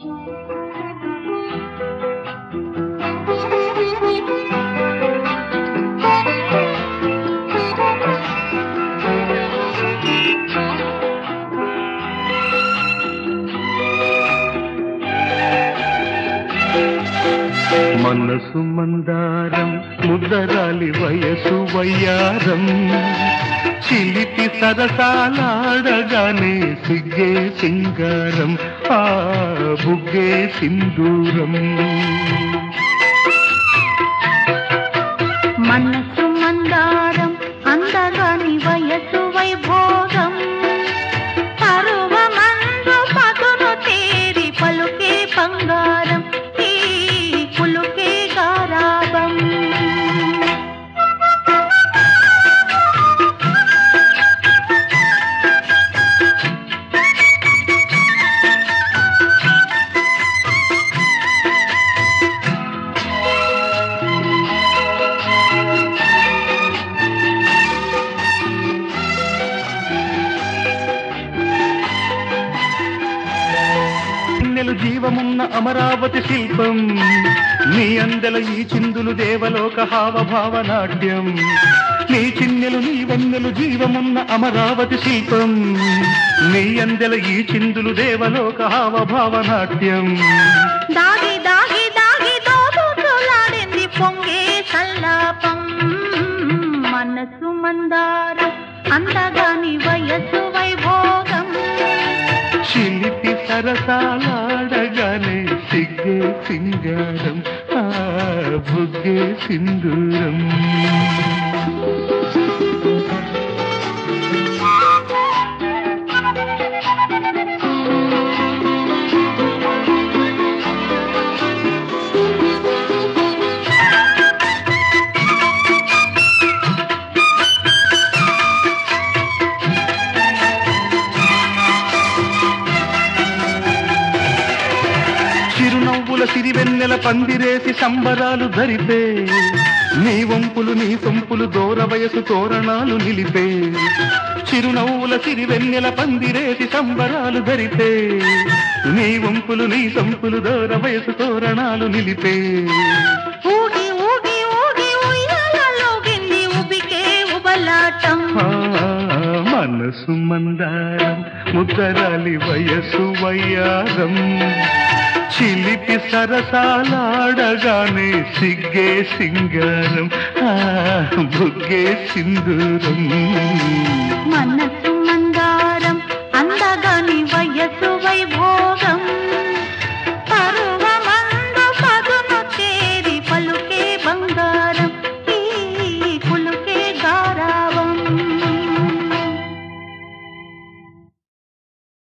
మనసు మందారం ముద్దరాలి వయసు వయ్యారం చిలిపి సరసాలాడగానే సిగ్గే సింగారం ఆ బుగ్గే సింధూరం. మనసు మందారం అందగాని వయసు వైభోగం పరువమందు పదును తేరి పలుకే బంగారం పులుకే గారాబం. జీవమున్న అమరావతి శిల్పం నీ అందెల ఈ చిందులు దేవలోక హావభావనాట్యం. నీ చిన్నెలు నీ వన్నెలు జీవమున్న అమరావతి శిల్పం నీ అందెల ఈ చిందులు దేవలోక హావభావనాట్యం. దాగి దాగి దాగి దోబులాడింది పొంగే సల్లాపం. మనసు మందారం అందగాని వయసు వైభోగం చిలిపి సరసాలాడగానే సిగ్గే సింగారం ఆ బుగ్గే సింధూరం. చిరునవ్వుల సిరివెన్నెల పందిరేసి సంబరాలు ధరిపే నీ వంపులు నీ సొంపులు దూర వయసు తోరణాలు నిలిపే. చిరునవ్వుల సిరివెన్నెల పందిరేసి సంబరాలు ధరిపే నీ వంపులు నీ సొంపులు దూర వయసు తోరణాలు నిలిపే. ఊగి ఊగి ఊగి ఉయ్యాలలోగింది ఉబికే ఉబలాటం. మనసు మందారం ముద్దరాలి వయసు వయ్యారం చిలిపి సరసాలాడగానే సిగ్గే సింగారం బుగ్గే సింధూరం. మనసు